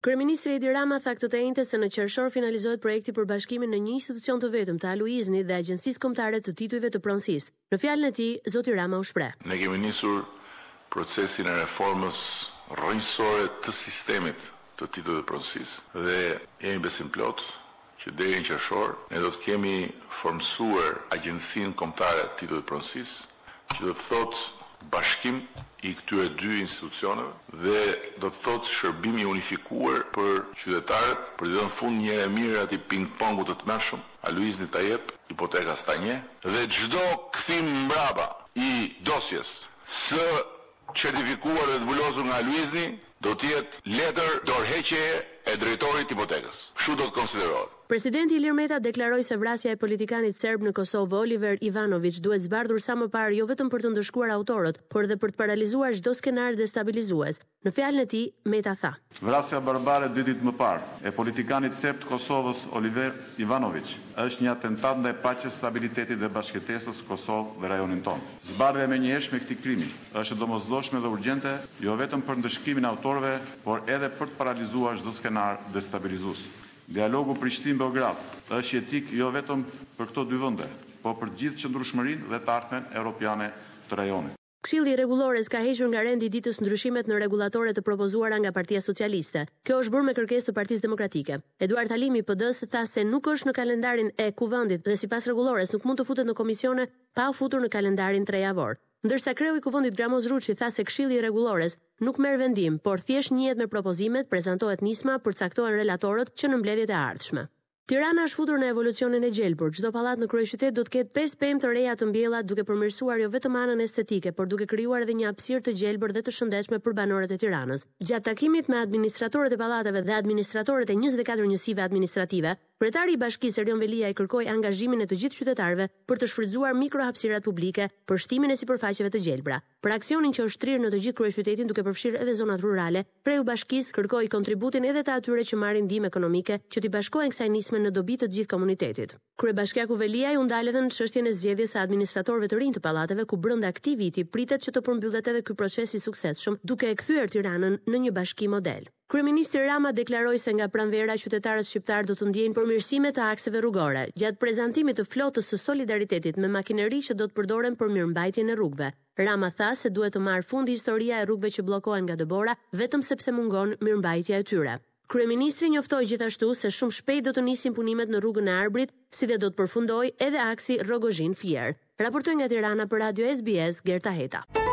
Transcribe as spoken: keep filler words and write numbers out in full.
Kryeministri Edi Rama tha këtë të njëjtën se në qershor finalizohet projekti për bashkimin në një institucion të vetëm të Aluiznit dhe Agjencisë Kombëtare të Titujve të Pronësisë. Në fjalën e tij, zoti Rama u shpreh. Ne kemi nisur procesin e reformës rrënjësore të sistemit të titujve të pronësisë dhe jemi besim plot që deri në qershor ne do të kemi formësuar Agjencinë Kombëtare të Titujve të Pronësisë, që do të thotë bashkim i këtyre dy institucioneve dhe do të thotë shërbimi unifikuar për qytetarët, për të dhënë fund një herë mirë atij ping-pongut të tmerrshëm, Aluizni ta jep, hipoteka s'ta nje, dhe çdo kthim mbrapa i dosjes së certifikuar dhe të vulosur nga Aluizni do të jetë letër dorëheqjeje e drejtorit të hipotekës. Kështu do të konsiderohet. Presidenti Ilir Meta deklaroi se vrasja e politikanit serb në Kosovë Oliver Ivanović duhet zbardhur sa më parë jo vetëm për të ndëshkuar autorët, por edhe për të paralizuar çdo skenar destabilizues. Në fjalën e tij, Meta tha: Vrasja barbare dy ditë më parë e politikanit serb të Kosovës Oliver Ivanović është një atentat ndaj paqes, stabilitetit dhe bashkëtesës Kosovë dhe rajonin tonë. Zbardhja e menjëhershme e këtij krimi është domosdoshme dhe urgjente, jo vetëm për ndëshkimin e autorëve, por edhe për të paralizuar çdo skenar destabilizues. Dialogu Prishtinë-Beograd është jetik jo vetëm për këto dy vende, por për gjithë qëndrueshmërinë dhe të ardhmen europiane të rajonit. Këshilli Rregullores ka hequr nga rendi ditës ndryshimet në rregullatore të propozuara nga Partia Socialiste. Kjo është bërë me kërkesë të Partisë Demokratike. Eduard Halimi P D-s tha se nuk është në kalendarin e kuvendit dhe sipas rregullores nuk mund të futet në komisione pa u futur në kalendarin trejavor. Ndërsa kreu i kuvendit Gramoz Ruçi tha se Këshilli i Rregullores nuk merr vendim, por thjesht njihet me propozimet, prezantohet nisma, përcaktohen relatorët që në mbledhjet e ardhshme. Tirana është futur në evolucionin e gjelbër. Çdo pallat në kryeqytet do të ketë pesë pemë të reja të mbjella, duke përmirësuar jo vetëm anën estetike, por duke krijuar edhe një hapësirë të gjelbër dhe të shëndetshme për banorët e Tiranës. Gjatë takimit me administratorët e pallateve dhe administratorët e njëzet e katër njësive administrative, kryetari i bashkisë Erion Velia i kërkoi angazhimin e të gjithë qytetarëve për të shfrytzuar mikrohapësirat publike për shtimin e sipërfaqeve të gjelbra. Për aksionin që është trirë në të gjithë kryeqytetin duke përfshirë edhe zonat rurale, kreu i bashkisë kërkoi kontributin edhe të atyre që marrin ndihmë ekonomike që t'i bashkohen kësaj nisme në dobi të gjithë komunitetit. Kryebashkiaku Velia u ndal edhe në çështjen e zgjedhjes së administratorëve të rinj të pallateve, ku brenda këtij viti pritet që të përmbyllet edhe ky proces i suksesshëm, duke e kthyer Tiranën në një bashki model. Kryeministri Rama deklaroi se nga pranvera qytetarët shqiptar do të ndjejnë përmirësime të akseve rrugore, gjatë prezantimit të flotës së solidaritetit me makineri që do të përdoren për mirëmbajtjen e rrugëve. Rama tha se duhet të marrë fundi historia e rrugëve që bllokohen nga dëbora vetëm sepse mungon mirëmbajtja e tyre. Kryeministri njoftoi gjithashtu se shumë shpejt do të nisin punimet në rrugën e Arbrit, si dhe do të përfundojë edhe aksi Rrogozhin-Fier. Raportoi nga Tirana për Radio S B S, Gerta Heta.